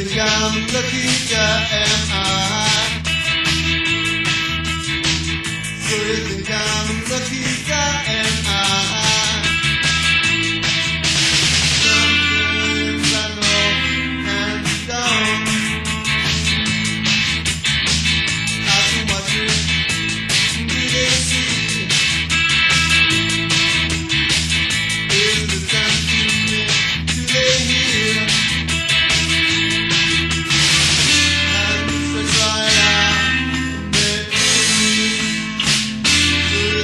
think I'm lucky, am I? So you think I'm lucky, am I? Some things I know and don't. How too much do they see? Is the sun keeping? Do they hear? And so try out,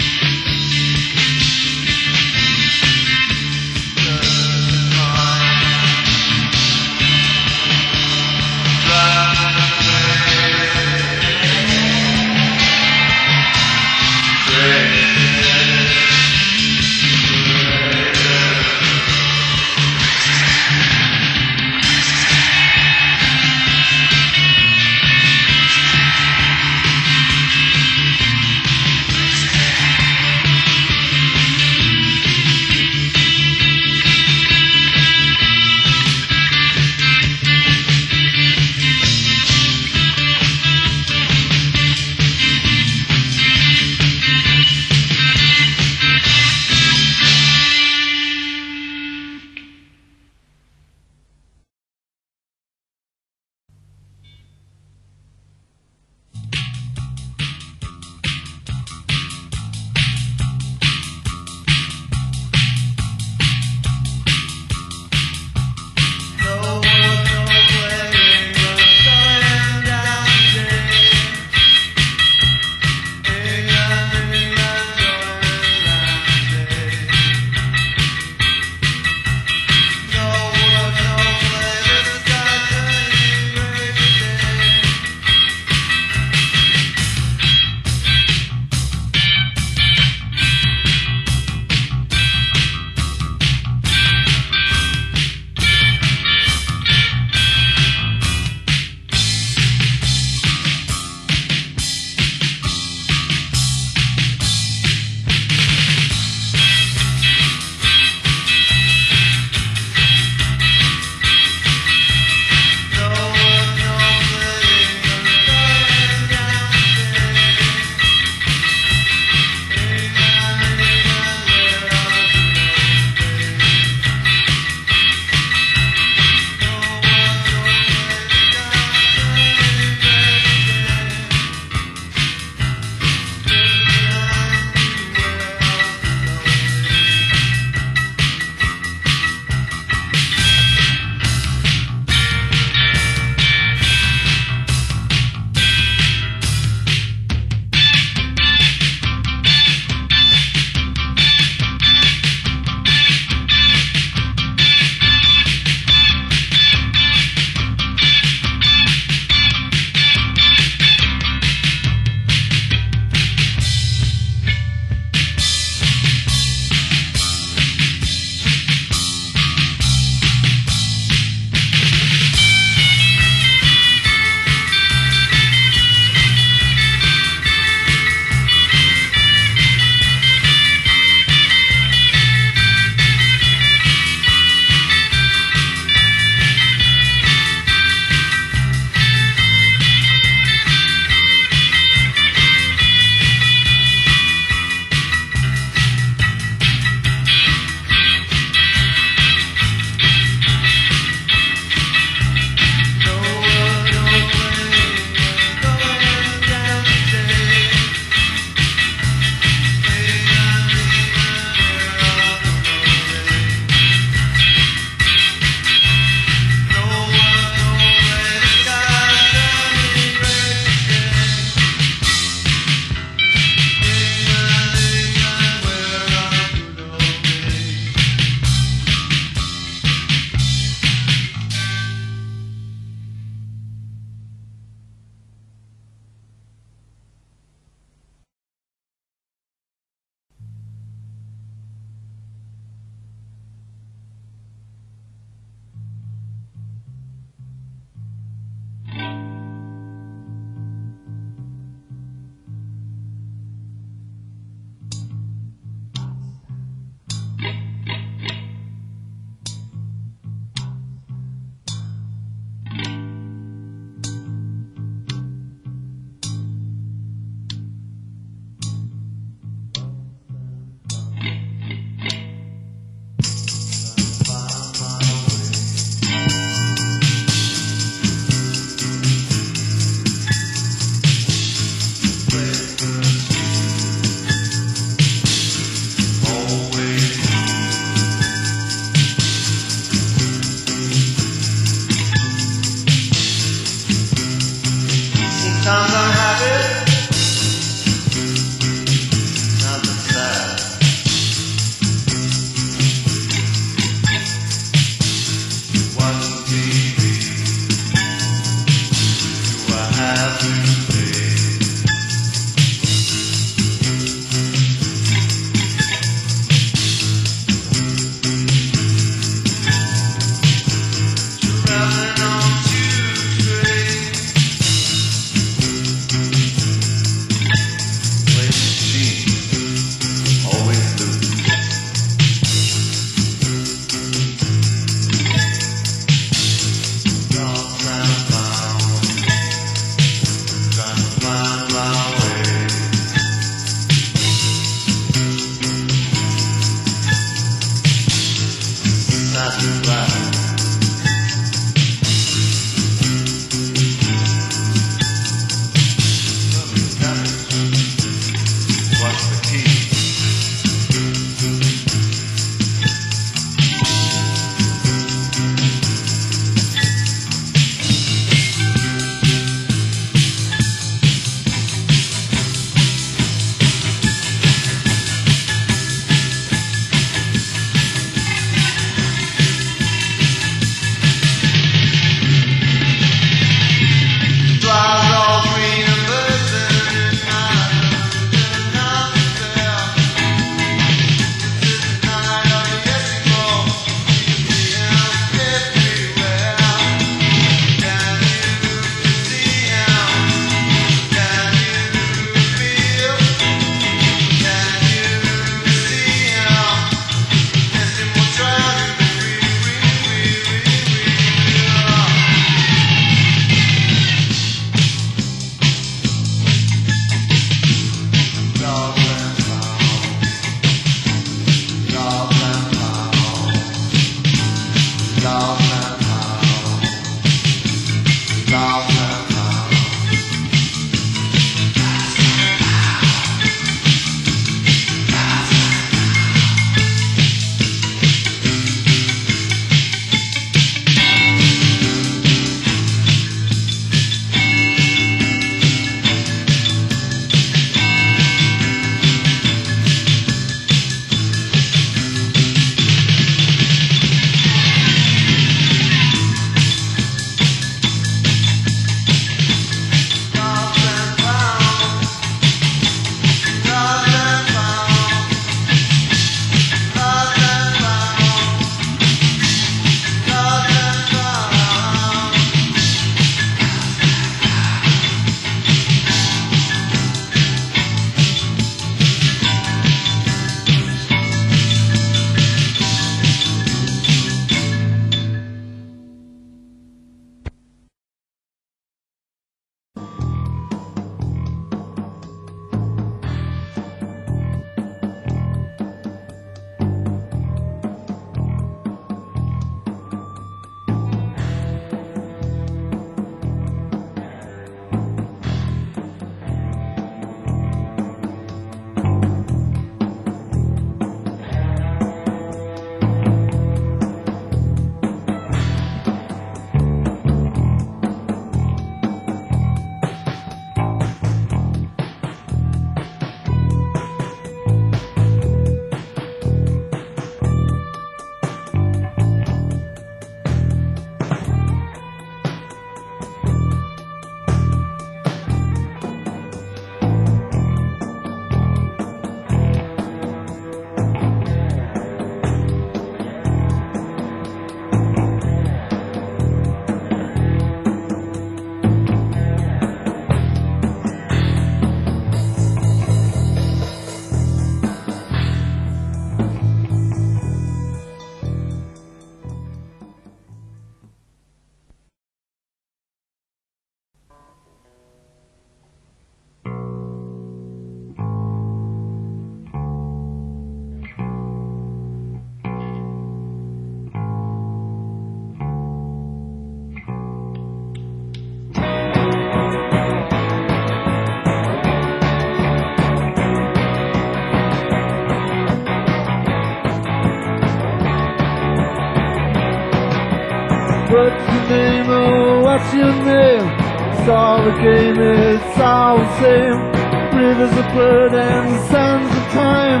What's your name? Oh, what's your name? It's all the game, it's all the same. Rivers of blood and sands of time.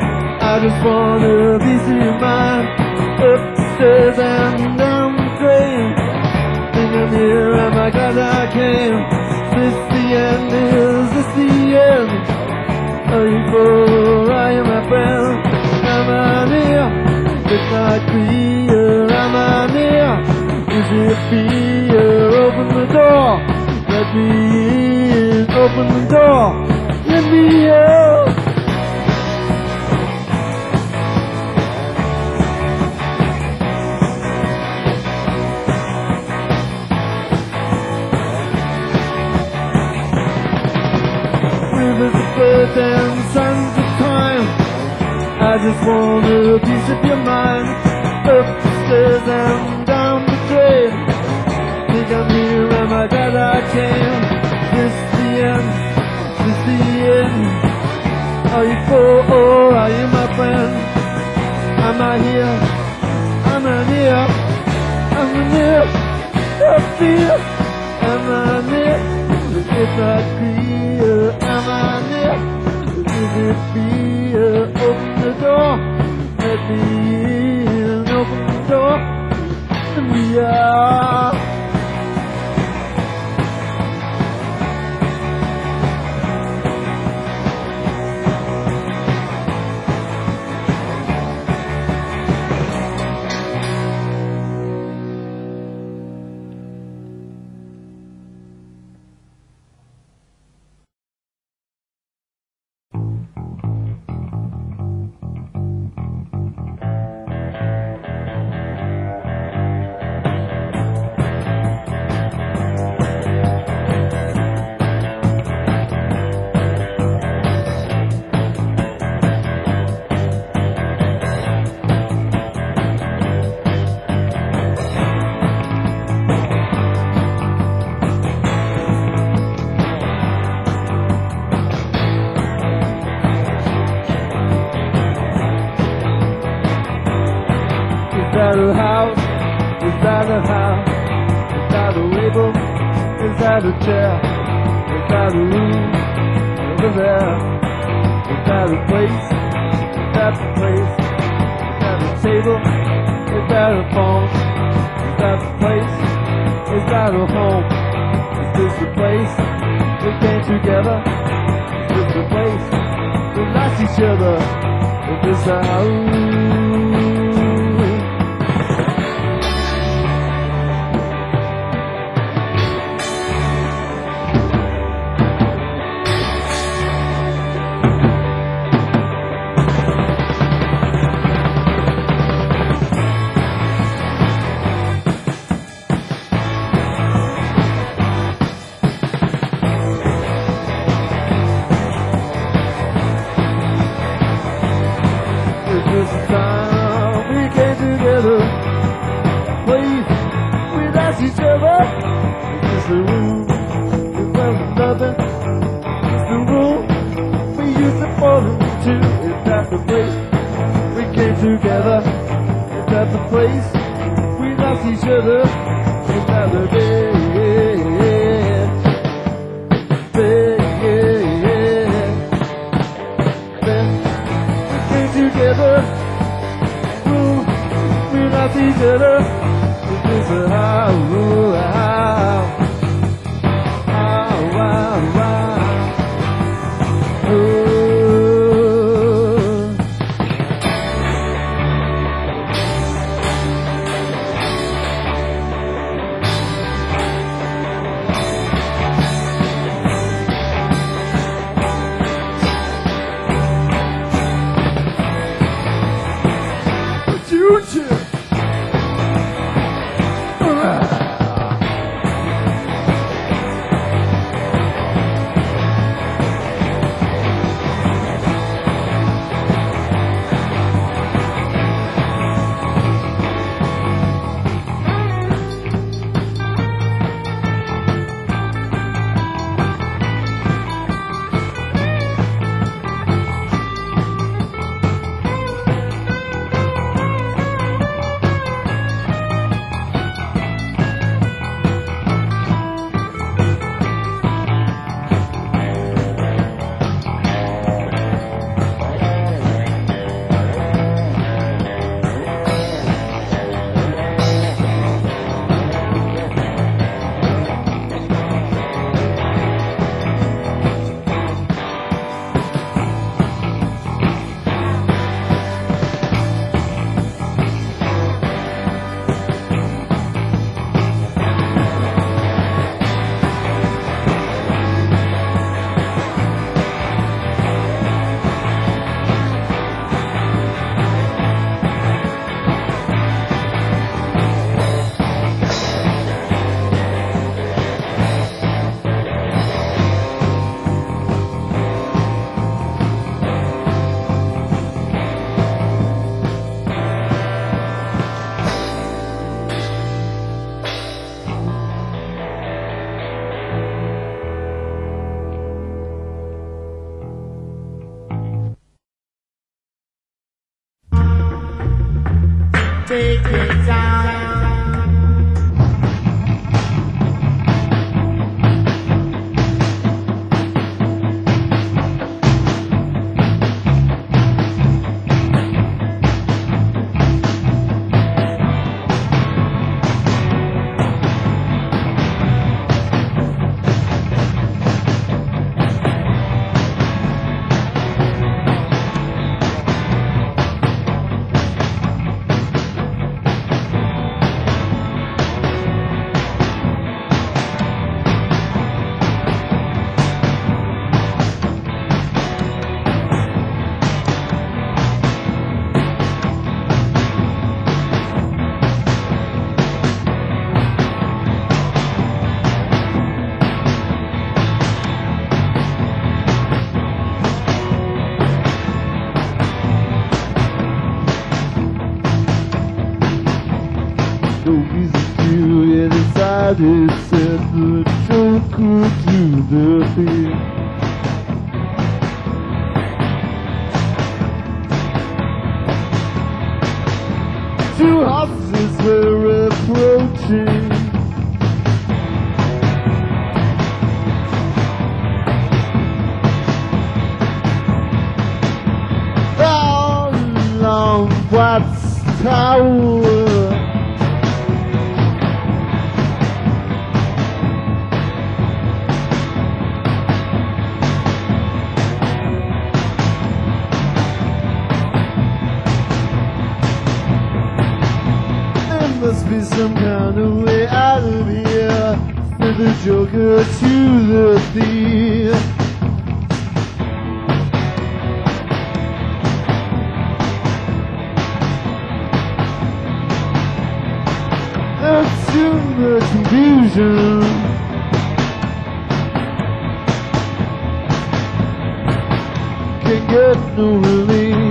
I just wanna be your mind. Up the stairs and down the drain. Think I'm here, am I glad I came? Is this the end? Is this the end? Are you for I am my friend? Am I near? Midnight clear, am I near? Is it fear? Open the door, let me in. Open the door, let me out. Rivers of blood and sands of time. I just want a piece of your mind. Up the stairs as I'm down the drain. Think I'm here, am I that I can? This the end, this the end. Are you for or are you my friend? Am I here? Am I near? Am I near? I feel. Am I near? Is it clear? Am I near? Is it fear? Open the door. Let me in. Open the door. And we are. Is that a house? Is that a house? Is that a label? Is that a chair? Is that a room over there? Is that a place? Is that the place? Is that a table? Is that a phone? Is that the place? Is that a home? Is this the place we came together? Is this the place we lost each other? Is this a house? This time we came together, place we lost each other. Is this the room we felt nothing? Is the room we used to fall into? Is that the place we came together? Is that the place we lost each other? Is that the bed? Together, ooh, we lost each other. Is this a how, future. the time. Decided set the Joker to the beat. Two horses were approaching. All along Watts Tower. Must be some kind of way out of here. Said the Joker to the thief. There's too much confusion. Can't get no relief.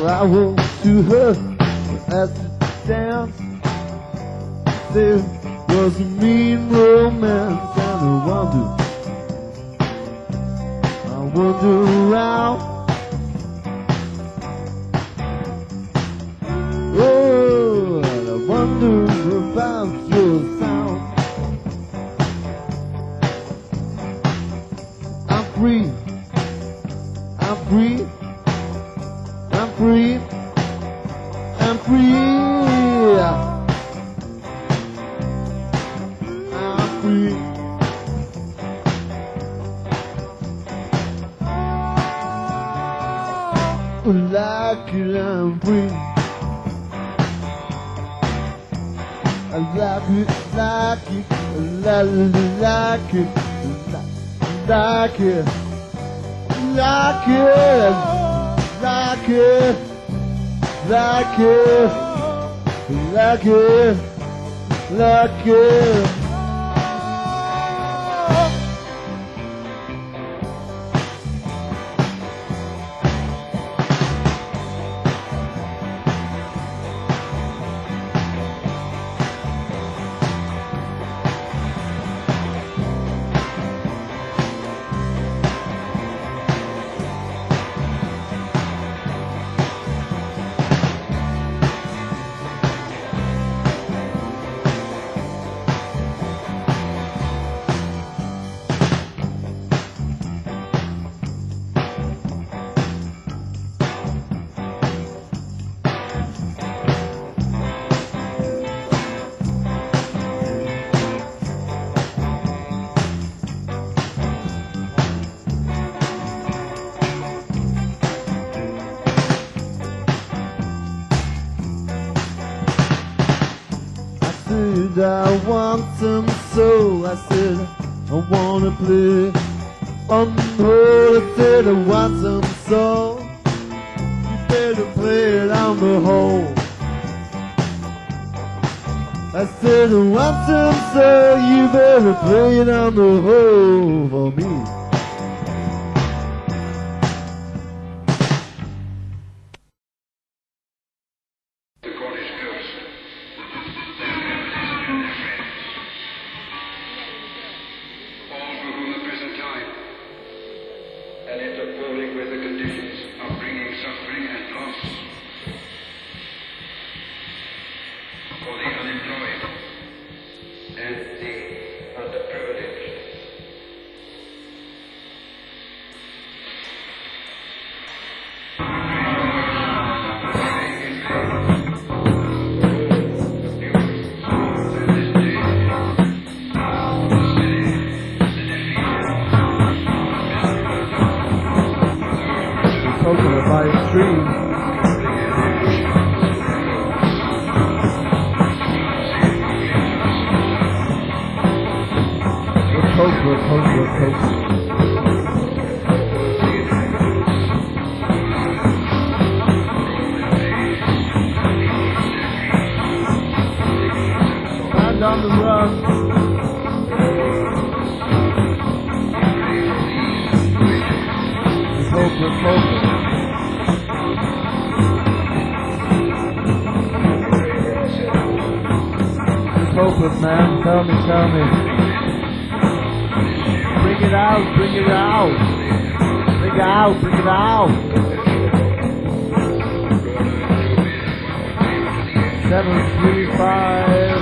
I walked to her at the dance. There was a mean romance, and I wonder around. Oh, and I wonder about your sound. I'm free, I'm free, I'm free, I'm free, I'm free. Like it, I'm free. I like it, like it, like it, like it, like it, like it, like it, like it, like it, like it. I want some soul. I said I wanna play on the hole. I said I want some soul. You better play it on the hole. I said I want some soul. You better play it on the hole for me. Coconut by a stream. Coconut. And on the run. Coconut. Coconut, man, tell me. Bring it out. Bring it out. 735.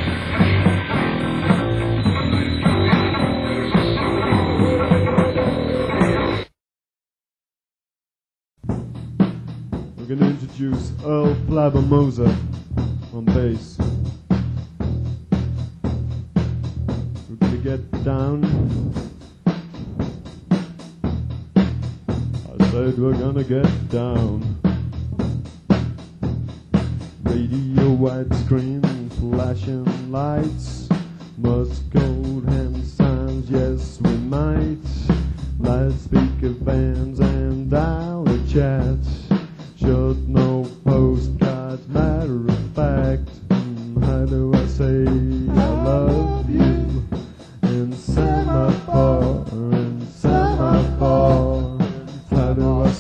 We're going to introduce Earl Flabbermoser on bass. We're going to get down. I said we're going to get down. Radio widescreen, flashing lights, Morse code hand signs, yes we might. Loudspeaker bands and dial-a chats. Short no postcards, matter of fact. How do I say I love you? In semaphore, How do I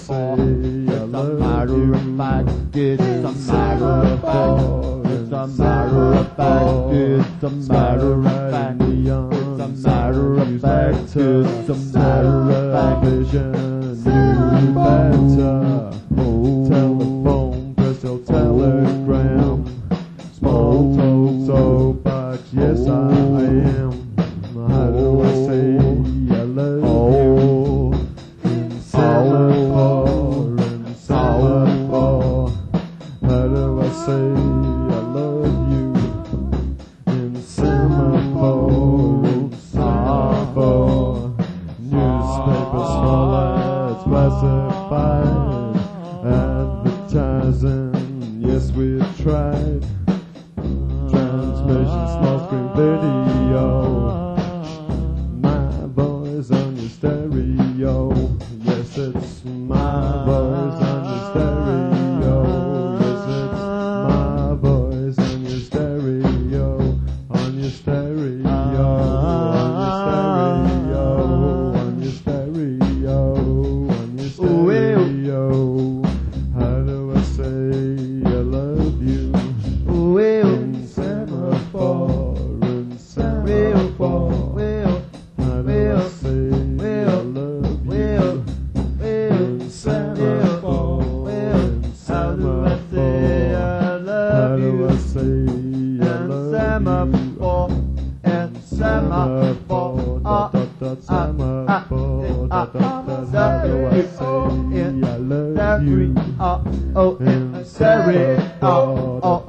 say I love you. It's a matter of fact. It's a matter of fact. It's a matter of fact. It's a matter of fact. It's a matter of vision. You better telephone, crystal telegram, small talk, soapbox. Yes, I am. How do I say I love you? In Singapore, in Singapore. How do I say I love you? In Singapore, in Singapore. Newspaper, small ads, classified advertising. Yes, we've tried. Transmission, small screen video. My voice on your stereo. Yes, it's my voice on your stereo. Yes, it's my voice on your stereo. On your stereo. On your stereo. On your stereo. On your stereo. How do I say I love you? In Singapore, in Singapore. How do I say I love you? In Singapore, in Singapore. How do I say I love you? In Singapore, Singapore. How do I say I love you? In Singapore,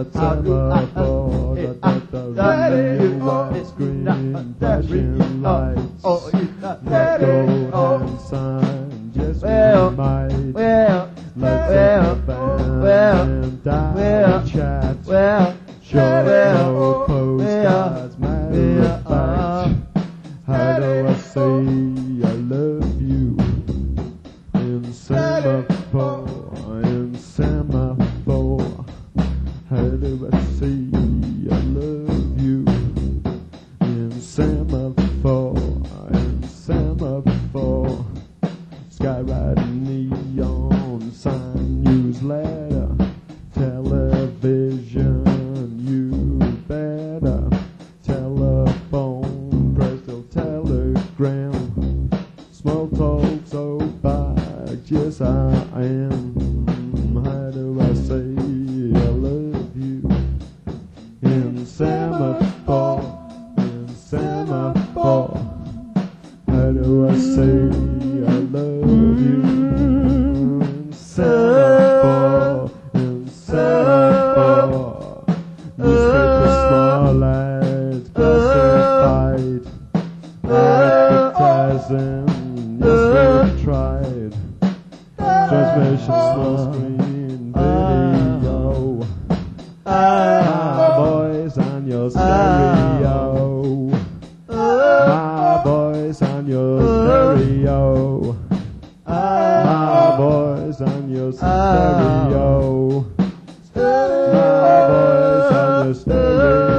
screen flashing lights, let go and sign, just we might, let's have a band and chat, show no postcards, matter of fact. How do I say I love you? In Singapore, in Singapore. How do I say I love you? In Singapore, in Singapore. Skywriting, neon sign, newsletter, television, you better. Telephone, crystal telegram, small talk, soapbox. Yes, I am. How do I say I love you? In Singapore, in Singapore. How do I say I love you? In Singapore, in Singapore. Newspaper, small ads, classified advertising. Yes, we've tried. Transmission, small screen video. My voice on your stereo. My voice on your stereo. My voice on your stereo. My voice on your stereo.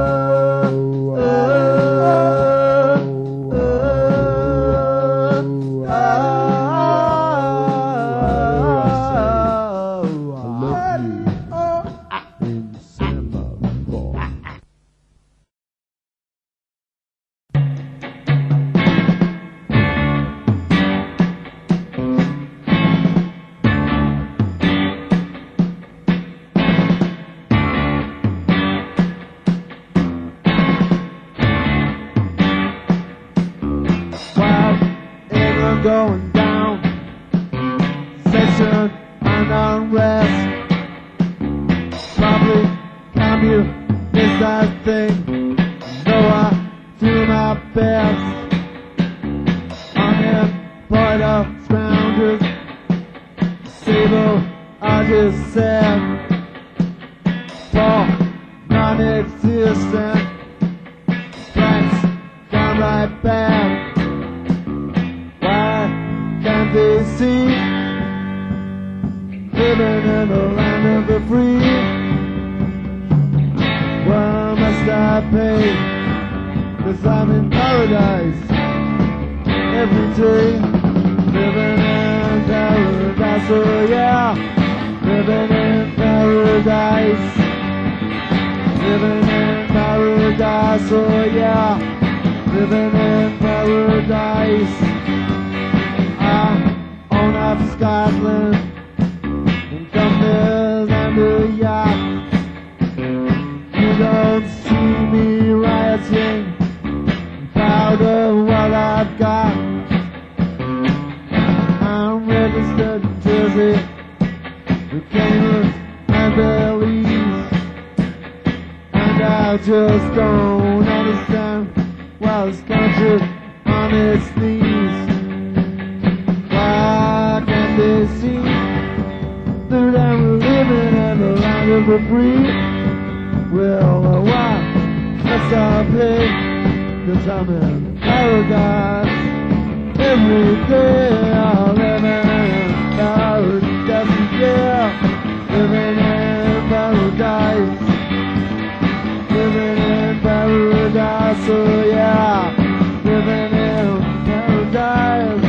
Going down, session and unrest. Probably communist, I think. Though I do my best. Unemployed of scoundrels, stable, I just said. For non-existent, blacks gone right back. They see living in the land of the free. Why must I pay? 'Cause I'm in paradise every day, living in paradise. paradise, oh yeah. Living in paradise. Living in paradise, oh yeah. Living in paradise. I'm on up Scotland and companies and a yacht. You don't see me rioting, I'm proud of what I've got. I'm registered in Jersey, the Caymans and Belize, and I just don't understand why this country on its knees. Why can't they see that I'm living in the land of the free? Well, why must I play? 'Cause I'm in paradise. Every day I'm living in paradise, yeah. Living in paradise. Living in paradise, oh yeah. Living in paradise.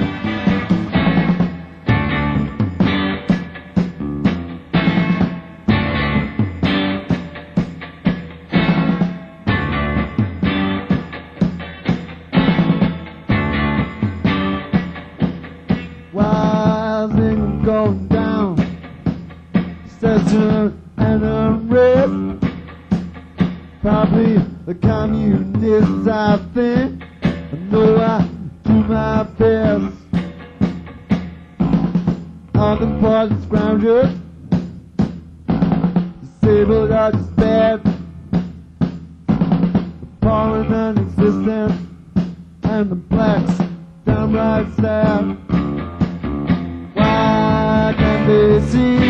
Why is it going down? Statue and unrest. Probably the communists, I think. I know I do my best. Unemployed scroungers, disabled are just bad. The poor and non-existent, and the blacks downright sad. Why can't they see?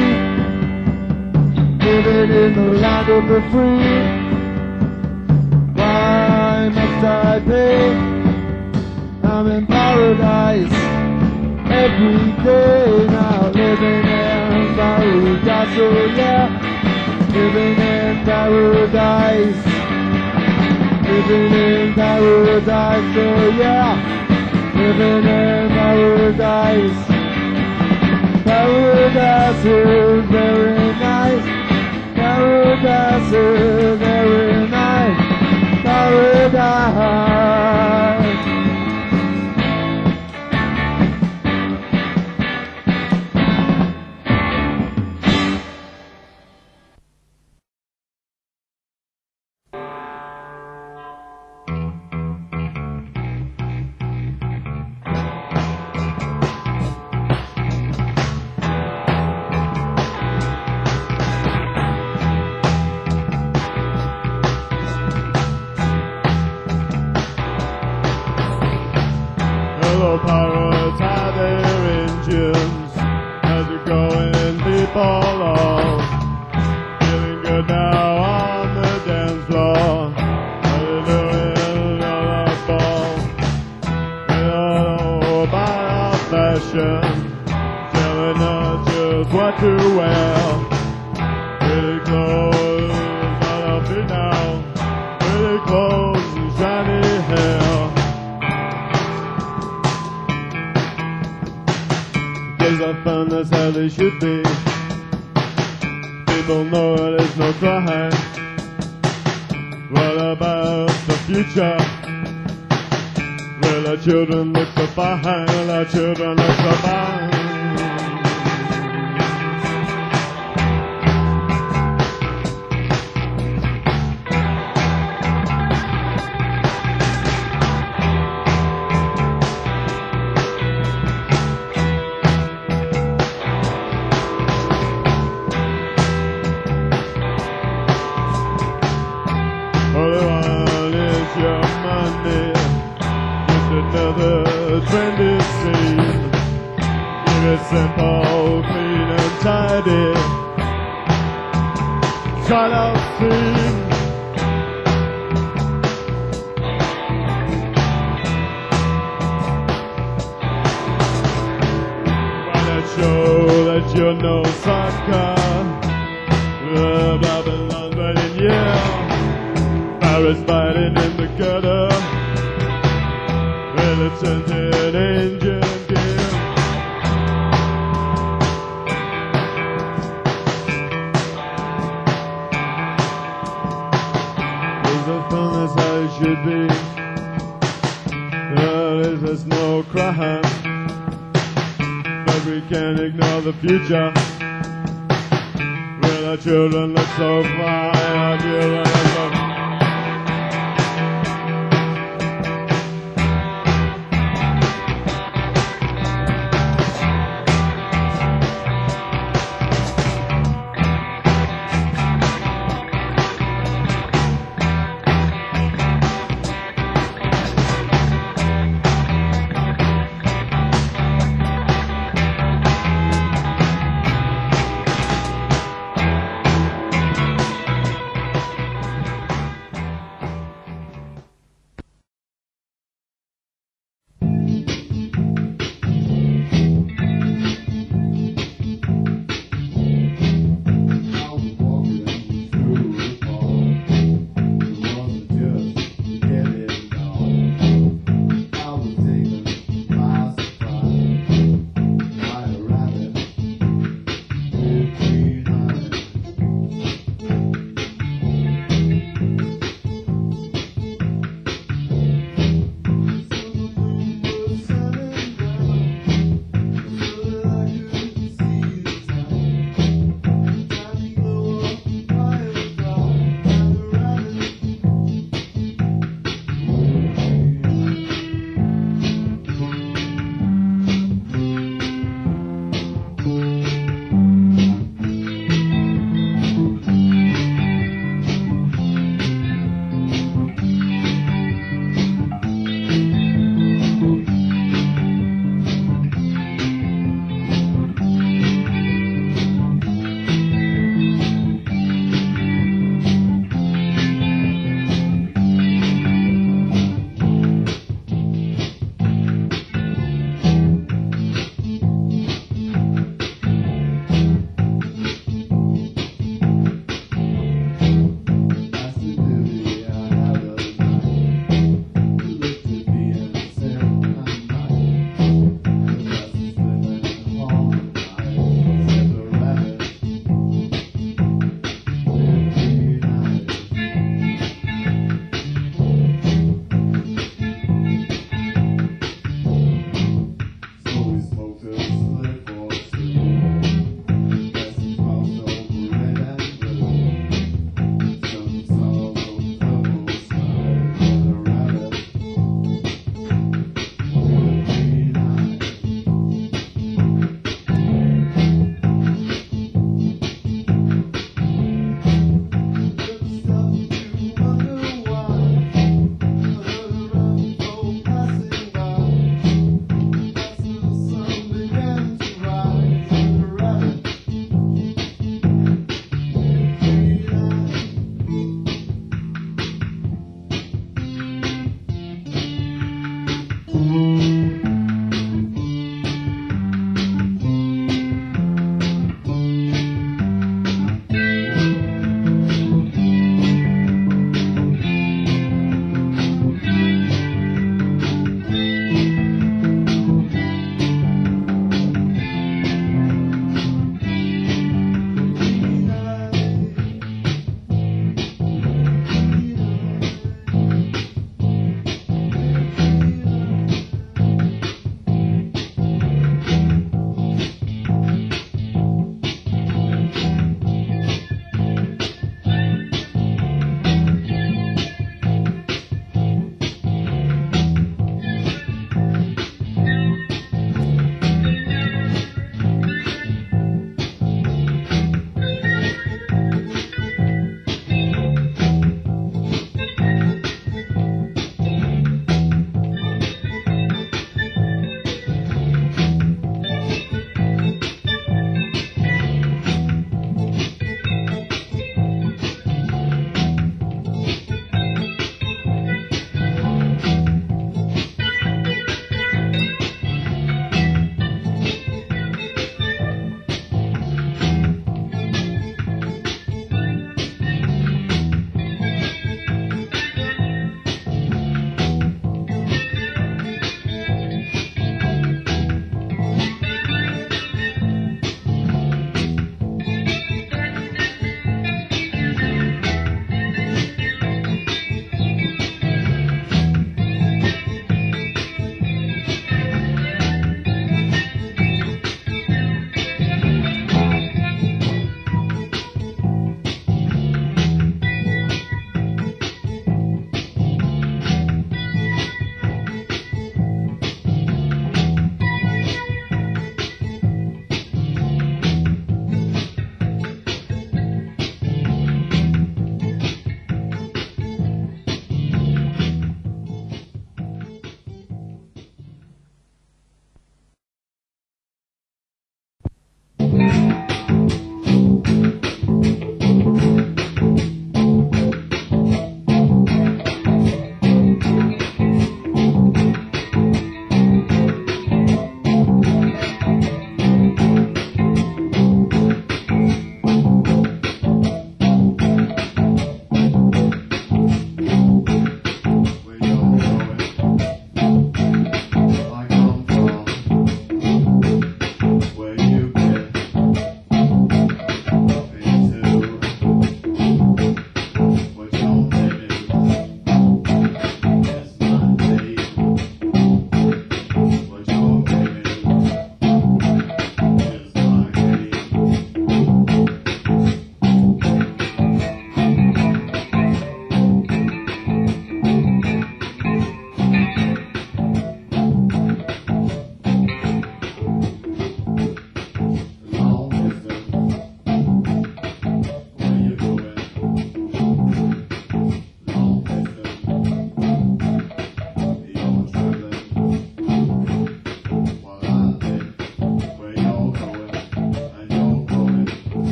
Living in the land of the free. Why must I pay? I'm in paradise every day now. Living in paradise, oh yeah. Living in paradise. Living in paradise, oh yeah. Living in paradise. Paradise is very nice. Paradise is very nice. Paradise. Hello pirates, hi there engines. How's it going, people all? Feeling good now on the dance floor. How you doing on that ball? We don't know about our fashion, telling us just what to wear. Pretty clothes on our feet now, pretty clothes and shiny hair. Days are fun, that's how they should be. People know there's no crime. What about the future? Will our children look so fine? Will our children look so fine? All they want is your money, just another trendy scene. Keep it simple, clean and tidy. Try to see. Why not show that you're no sucker? Babylon's waiting, yeah. Paris fighting in the gutter, militant in engine gear. should be. There's no crime, but we can't ignore the future. When our children look so fine, our children look so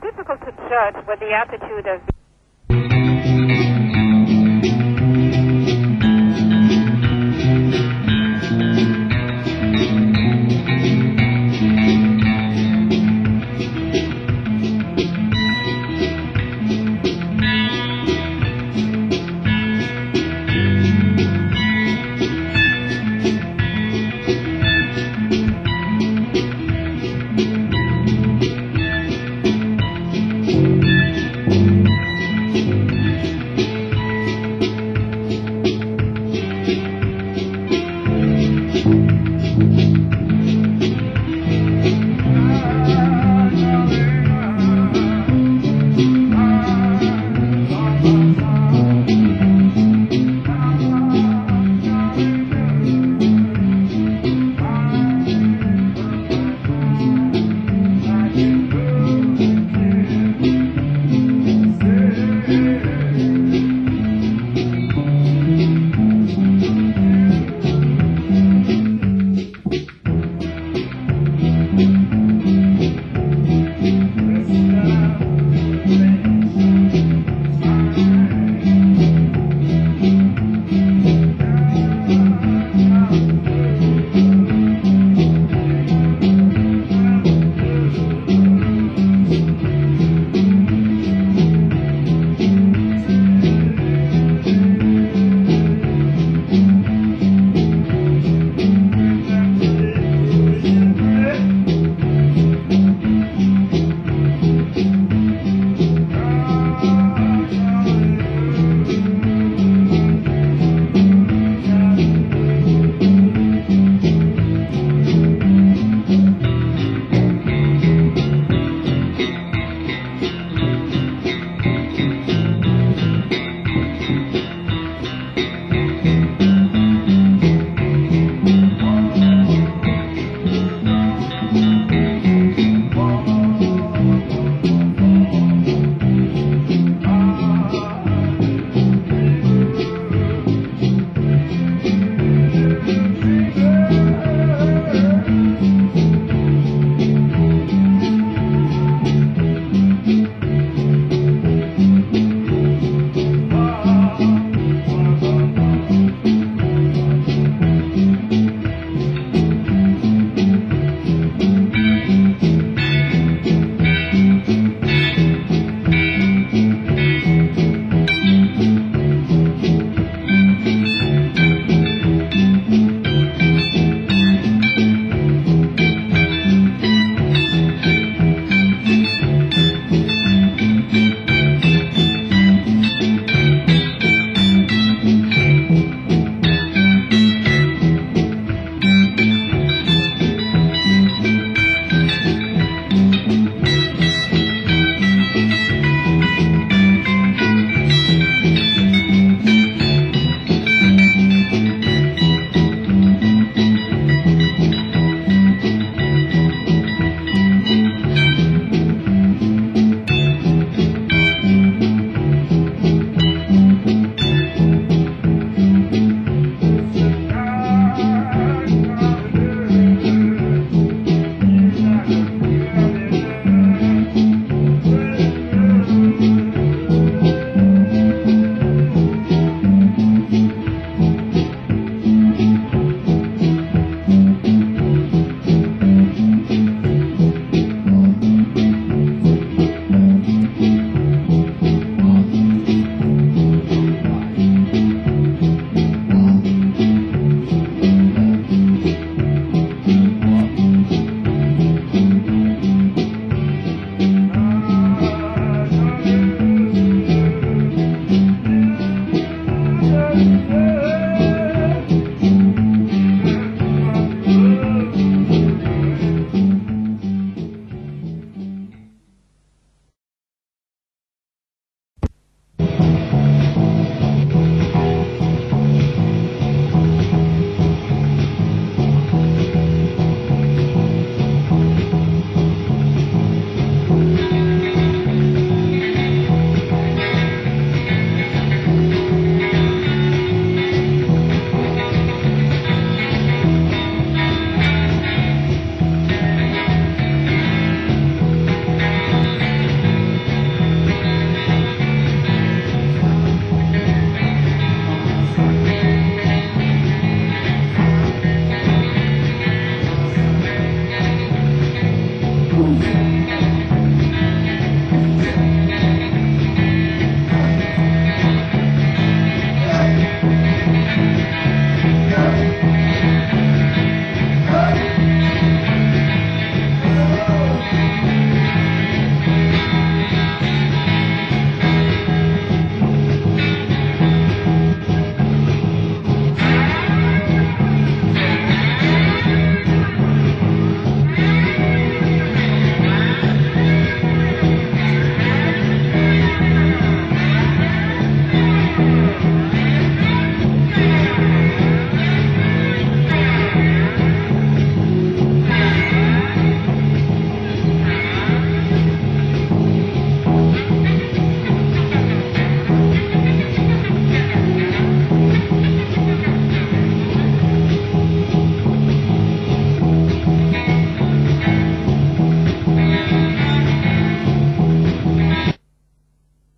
difficult to judge what the attitude of